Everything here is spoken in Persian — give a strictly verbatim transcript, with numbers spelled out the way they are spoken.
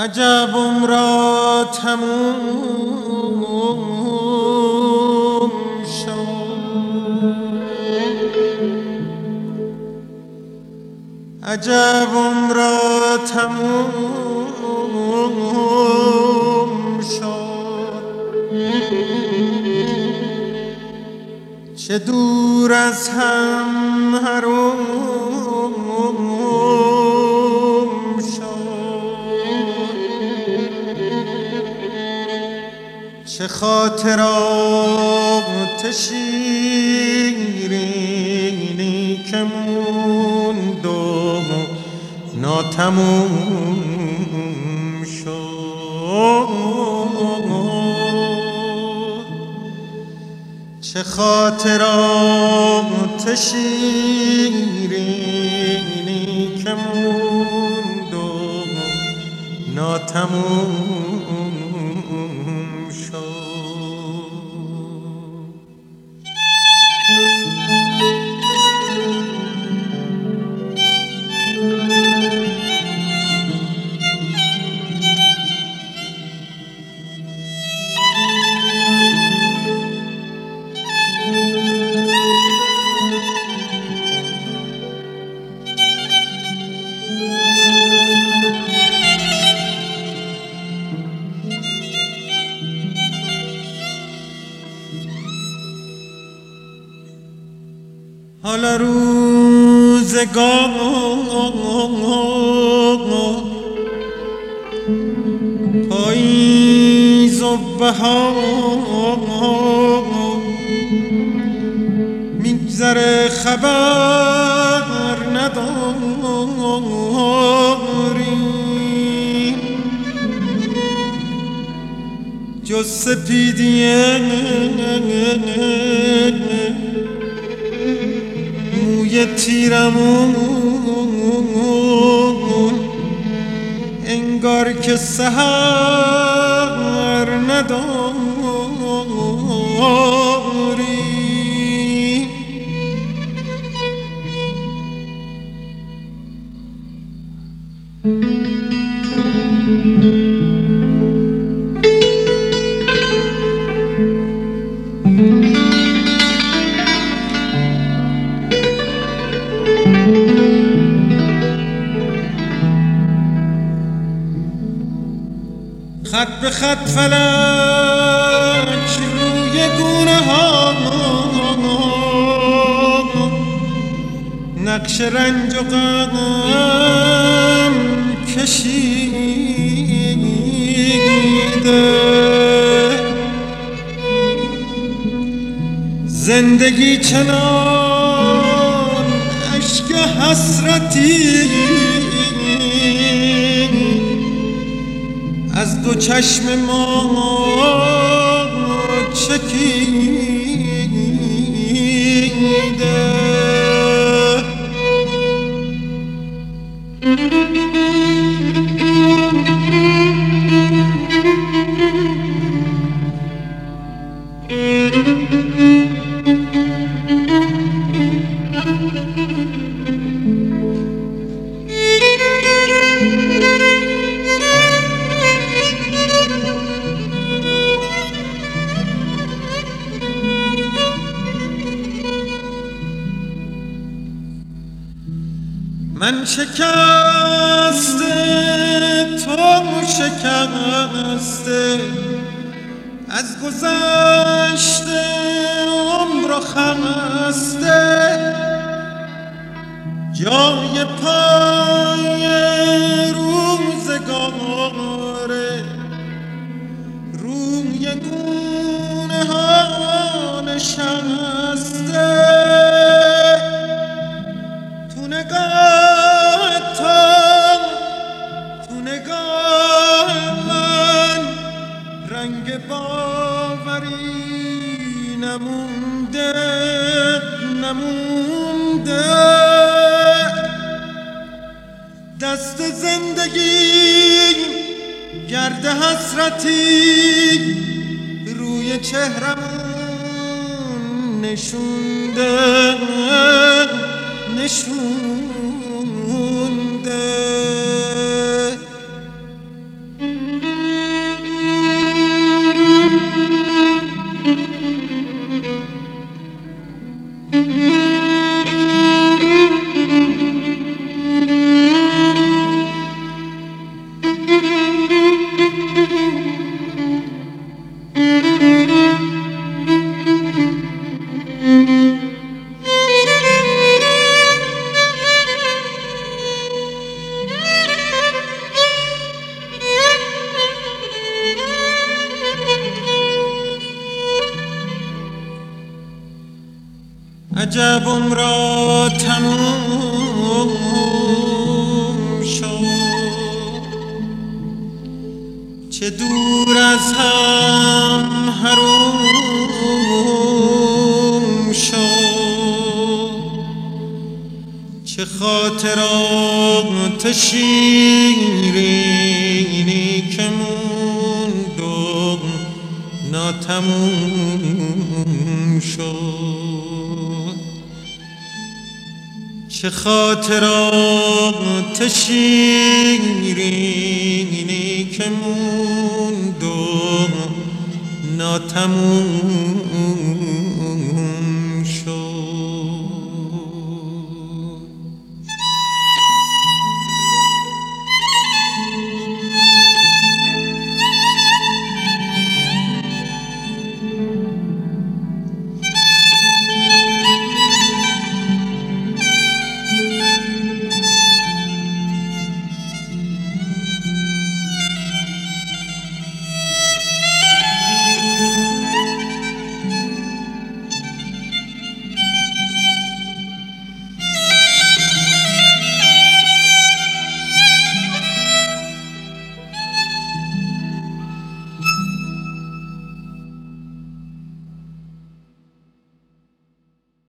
عجب عمرا تموم شد، عجب عمرا تموم شد. چه دور از هم حروم چه خاطرات شیرینی که موند و ناتموم شد. چه خاطرات شیرینی که موند و ناتموم شد. حالا روزگار پاییز و بهار میگذره خبر نداری جز سپیدیه موی تیرمون انگار که سحر نداری. خط به خط فلک روی گونه ها نقش رنج و غم کشیده. زندگی چنان اشک حسرتی از دو چشم ما چکیده. من شکسته تو شکسته از گذشته عمر و خسته جای پای روزگاره روی گونه ها نشسته. تو نگاه تو تو نگاه من رنگ باوری نمونده نمونده. دست زندگی گرد حسرتی روی چهرمون نشونده نشونده. عجبم را تموم شد، چه دور از هم حروم شد، چه خاطرات شیرینی که موند و ناتموم شد، چه خاطرات شیرینی که موند و ناتموم